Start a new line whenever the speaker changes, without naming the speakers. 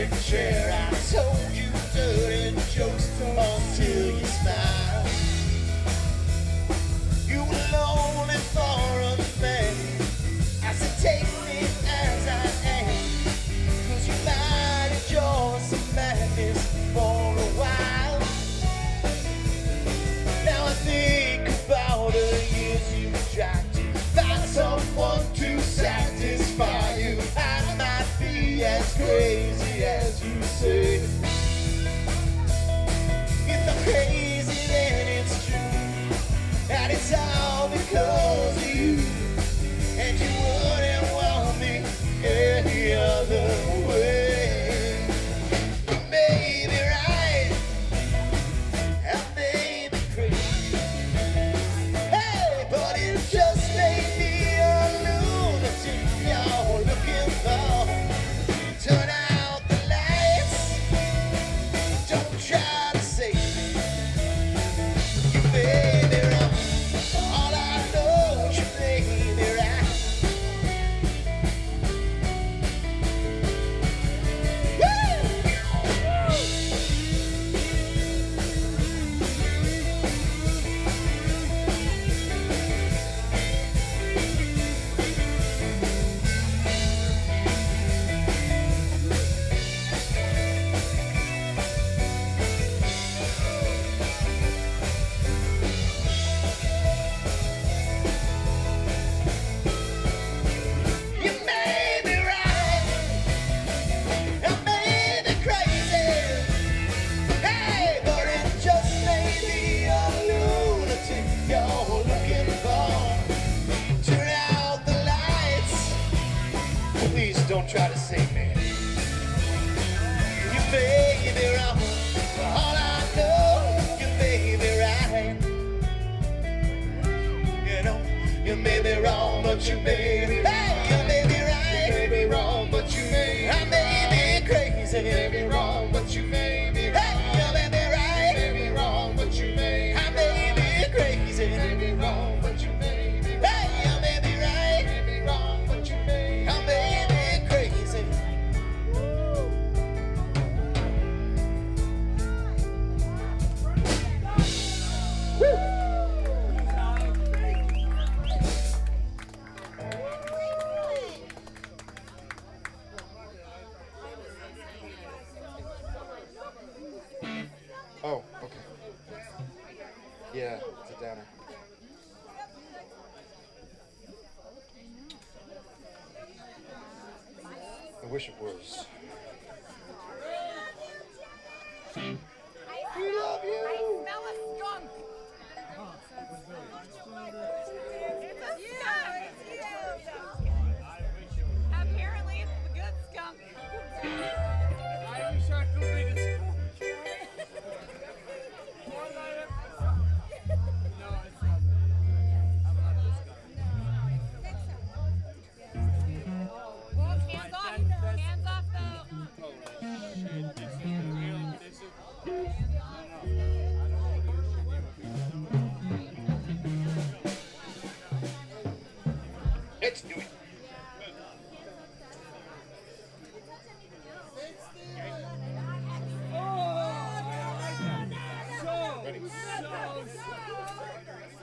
electric chair. I told you dirty jokes until you smile. You were lonely for a minute. I said take me as I am, 'cause you might enjoy some madness for a while. Now I think about the years you tried to find someone to satisfy you. I might be as crazy as you say. If I'm crazy, then it's true, and it's all because of you. And you wouldn't want me any other way. You may be right, I may be crazy. Hey, but it just may be a lunatic you're looking for. Turn out the lights, don't try to save me. You may be wrong, all I know is you may be right. You may be right, I may be crazy. Hey, but it just may be a lunatic you're looking for. Turn out the lights, please don't try to save me. You may be wrong, for all I know, you may be right. You know, you may be wrong, but you may be right. You may be right, you may be wrong, but you may. I may be crazy, you may be wrong, but you may be right. You may be right, you may be wrong, but you may. I may be crazy, you may be wrong, but you may be right. You may be right, you may be wrong, but you may. I may be crazy.
Oh, okay. Yeah, it's a downer. I wish it was. We love you!
I smell a skunk. It's a skunk. Apparently, it's the good skunk.
I wish I could be the skunk. No, it's not. I'm not the skunk.
Well, hands off. Hands off, though.
Oh, shit. This is the real. This is. No, no.